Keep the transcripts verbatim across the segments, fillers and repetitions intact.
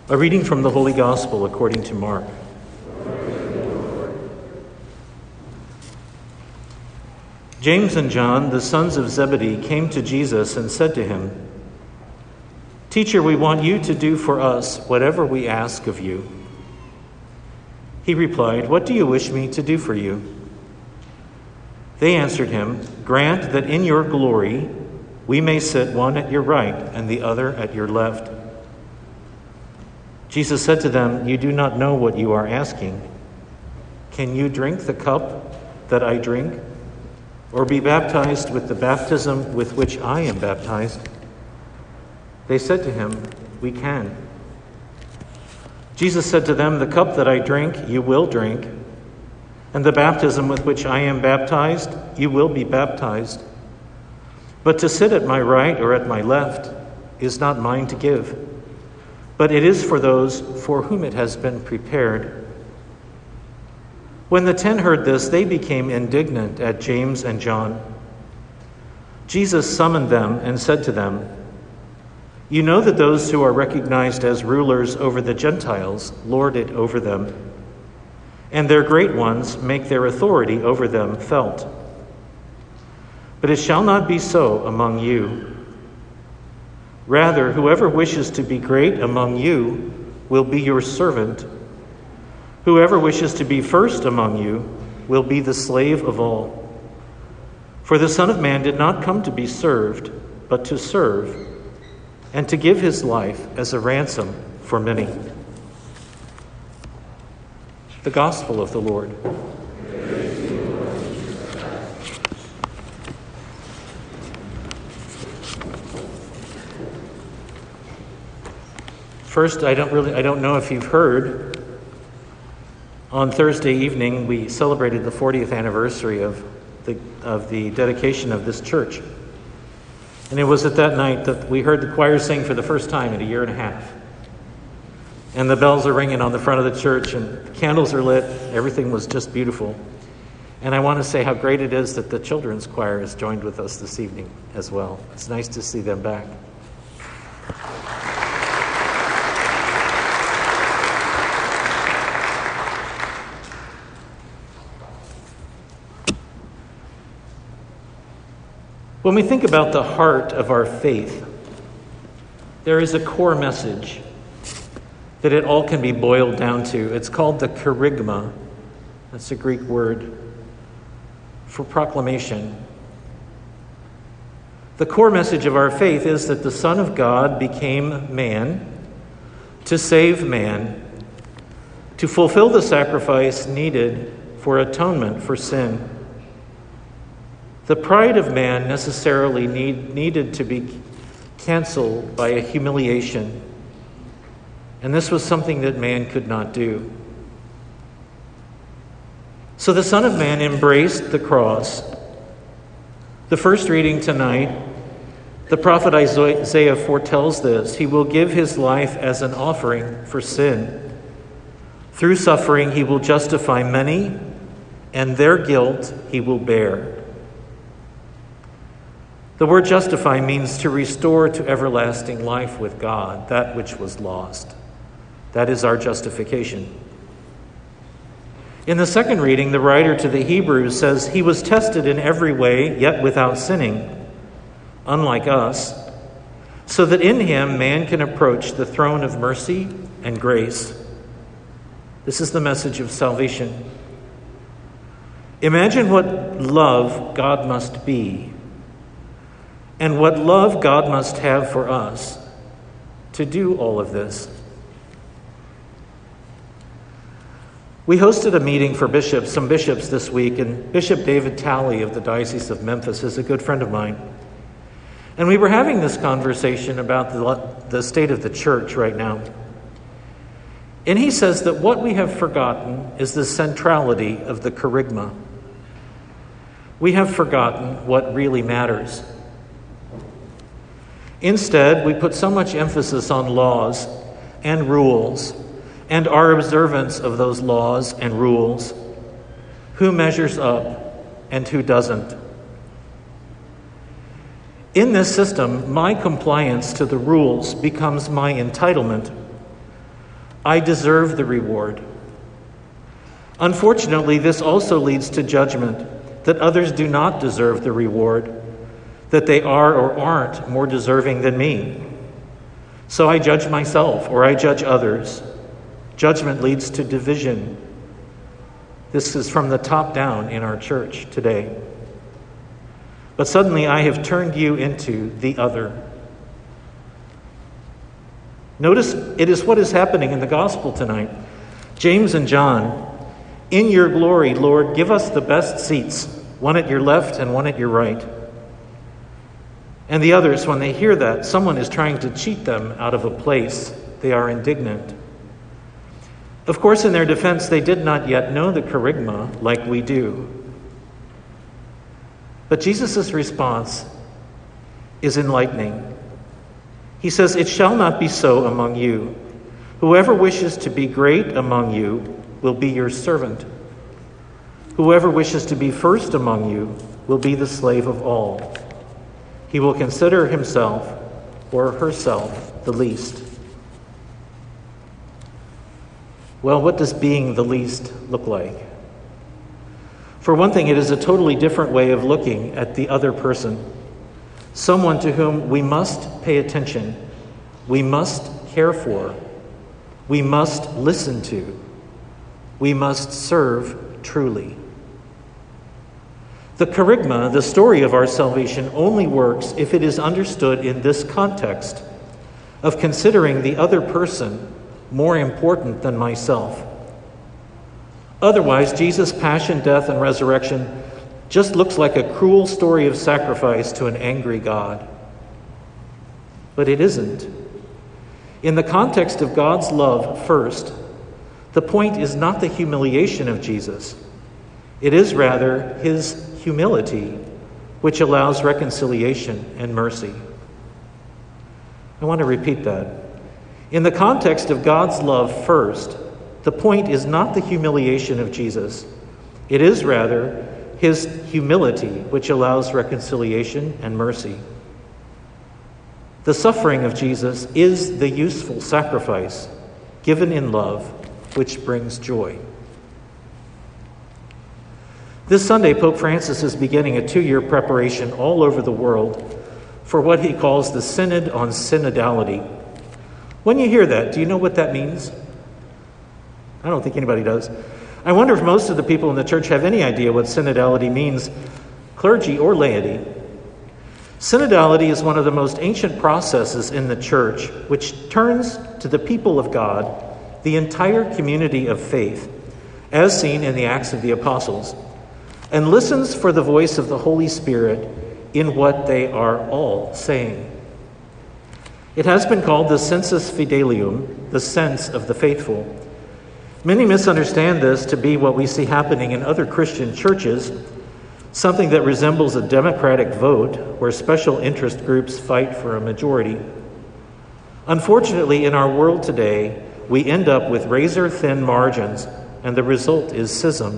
A reading from the Holy Gospel according to Mark. James and John, the sons of Zebedee, came to Jesus and said to him, "Teacher, we want you to do for us whatever we ask of you." He replied, "What do you wish me to do for you?" They answered him, "Grant that in your glory we may sit one at your right and the other at your left." Jesus said to them, "You do not know what you are asking. Can you drink the cup that I drink, or be baptized with the baptism with which I am baptized?" They said to him, "We can." Jesus said to them, "The cup that I drink, you will drink, and the baptism with which I am baptized, you will be baptized. But to sit at my right or at my left is not mine to give, but it is for those for whom it has been prepared." When the ten heard this, they became indignant at James and John. Jesus summoned them and said to them, "You know that those who are recognized as rulers over the Gentiles lord it over them, and their great ones make their authority over them felt. But it shall not be so among you. Rather, whoever wishes to be great among you will be your servant. Whoever wishes to be first among you will be the slave of all. For the Son of Man did not come to be served, but to serve, and to give his life as a ransom for many." The Gospel of the Lord. First, I don't really I don't know if you've heard, on Thursday evening we celebrated the fortieth anniversary of the of the dedication of this church. And it was at that night that we heard the choir sing for the first time in a year and a half. And the bells are ringing on the front of the church, and candles are lit. Everything was just beautiful. And I want to say how great it is that the children's choir has joined with us this evening as well. It's nice to see them back. When we think about the heart of our faith, there is a core message that it all can be boiled down to. It's called the kerygma. That's a Greek word for proclamation. The core message of our faith is that the Son of God became man to save man, to fulfill the sacrifice needed for atonement for sin. The pride of man necessarily need, needed to be canceled by a humiliation, and this was something that man could not do. So the Son of Man embraced the cross. The first reading tonight, the prophet Isaiah foretells this. He will give his life as an offering for sin. Through suffering, he will justify many, and their guilt he will bear. The word justify means to restore to everlasting life with God that which was lost. That is our justification. In the second reading, the writer to the Hebrews says, "He was tested in every way, yet without sinning, unlike us, so that in him man can approach the throne of mercy and grace." This is the message of salvation. Imagine what love God must be, and what love God must have for us to do all of this. We hosted a meeting for bishops, some bishops this week, and Bishop David Talley of the Diocese of Memphis is a good friend of mine. And we were having this conversation about the, the state of the church right now. And he says that what we have forgotten is the centrality of the kerygma. We have forgotten what really matters. Instead, we put so much emphasis on laws and rules and our observance of those laws and rules, who measures up and who doesn't. In this system, my compliance to the rules becomes my entitlement, I deserve the reward. Unfortunately, this also leads to judgment, that others do not deserve the reward, that they are or aren't more deserving than me. So I judge myself, or I judge others. Judgment leads to division. This is from the top down in our church today. But suddenly I have turned you into the other. Notice it is what is happening in the gospel tonight. James and John, in your glory, Lord, give us the best seats, one at your left and one at your right. And the others, when they hear that someone is trying to cheat them out of a place, they are indignant. Of course, in their defense, they did not yet know the kerygma like we do. But Jesus' response is enlightening. He says, "It shall not be so among you. Whoever wishes to be great among you will be your servant. Whoever wishes to be first among you will be the slave of all. He will consider himself or herself the least." Well, what does being the least look like? For one thing, it is a totally different way of looking at the other person, someone to whom we must pay attention, we must care for, we must listen to, we must serve truly. The kerygma, the story of our salvation, only works if it is understood in this context of considering the other person more important than myself. Otherwise, Jesus' passion, death, and resurrection just looks like a cruel story of sacrifice to an angry God. But it isn't. In the context of God's love first, the point is not the humiliation of Jesus. It is rather his humility, which allows reconciliation and mercy. I want to repeat that. In the context of God's love first, the point is not the humiliation of Jesus. It is rather his humility, which allows reconciliation and mercy. The suffering of Jesus is the useful sacrifice given in love, which brings joy. This Sunday, Pope Francis is beginning a two-year preparation all over the world for what he calls the Synod on Synodality. When you hear that, do you know what that means? I don't think anybody does. I wonder if most of the people in the church have any idea what synodality means, clergy or laity. Synodality is one of the most ancient processes in the church, which turns to the people of God, the entire community of faith, as seen in the Acts of the Apostles, and listens for the voice of the Holy Spirit in what they are all saying. It has been called the sensus fidelium, the sense of the faithful. Many misunderstand this to be what we see happening in other Christian churches, something that resembles a democratic vote where special interest groups fight for a majority. Unfortunately, in our world today, we end up with razor-thin margins, and the result is schism.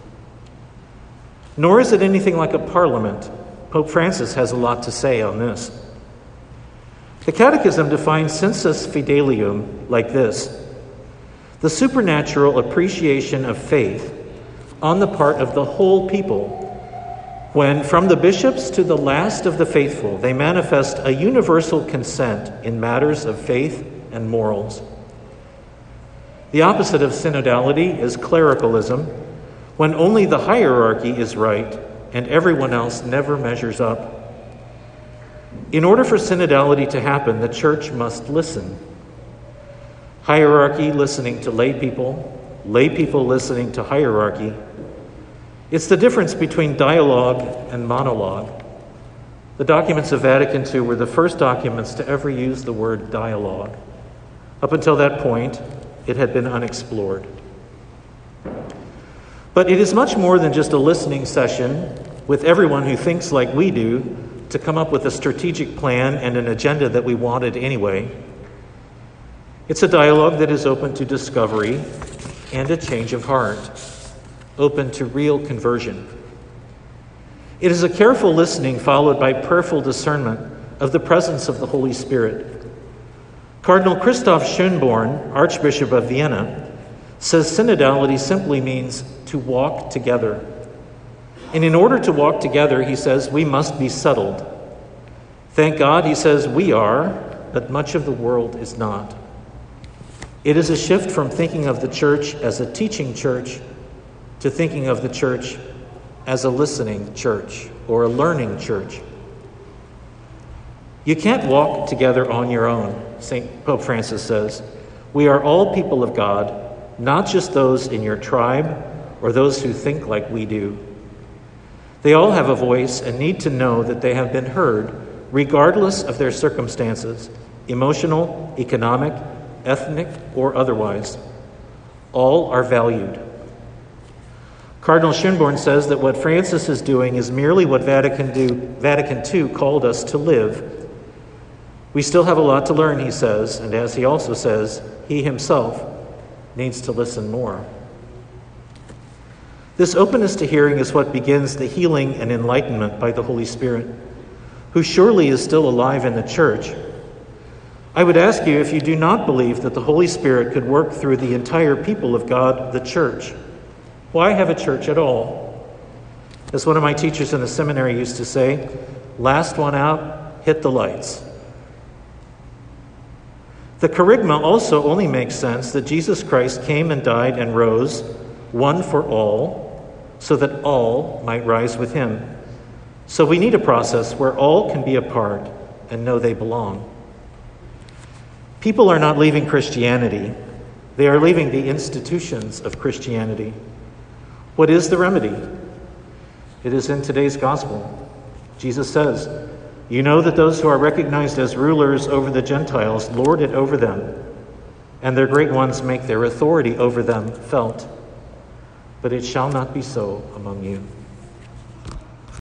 Nor is it anything like a parliament. Pope Francis has a lot to say on this. The Catechism defines sensus fidelium like this: the supernatural appreciation of faith on the part of the whole people, when from the bishops to the last of the faithful, they manifest a universal consent in matters of faith and morals. The opposite of synodality is clericalism, when only the hierarchy is right and everyone else never measures up. In order for synodality to happen, the church must listen. Hierarchy listening to lay people, lay people listening to hierarchy. It's the difference between dialogue and monologue. The documents of Vatican Two were the first documents to ever use the word dialogue. Up until that point, it had been unexplored. But it is much more than just a listening session with everyone who thinks like we do to come up with a strategic plan and an agenda that we wanted anyway. It's a dialogue that is open to discovery and a change of heart, open to real conversion. It is a careful listening followed by prayerful discernment of the presence of the Holy Spirit. Cardinal Christoph Schönborn, Archbishop of Vienna, says synodality simply means to walk together. And in order to walk together, he says, we must be settled. Thank God, he says, we are, but much of the world is not. It is a shift from thinking of the church as a teaching church to thinking of the church as a listening church or a learning church. You can't walk together on your own, Saint Pope Francis says. We are all people of God, not just those in your tribe or those who think like we do. They all have a voice and need to know that they have been heard, regardless of their circumstances, emotional, economic, ethnic, or otherwise. All are valued. Cardinal Schönborn says that what Francis is doing is merely what Vatican, do, Vatican two called us to live. We still have a lot to learn, he says, and as he also says, he himself needs to listen more. This openness to hearing is what begins the healing and enlightenment by the Holy Spirit, who surely is still alive in the church. I would ask you if you do not believe that the Holy Spirit could work through the entire people of God, the church. Why have a church at all? As one of my teachers in the seminary used to say, last one out, hit the lights. The kerygma also only makes sense that Jesus Christ came and died and rose, one for all, so that all might rise with him. So we need a process where all can be a part and know they belong. People are not leaving Christianity. They are leaving the institutions of Christianity. What is the remedy? It is in today's gospel. Jesus says, you know that those who are recognized as rulers over the Gentiles lord it over them, and their great ones make their authority over them felt. But it shall not be so among you.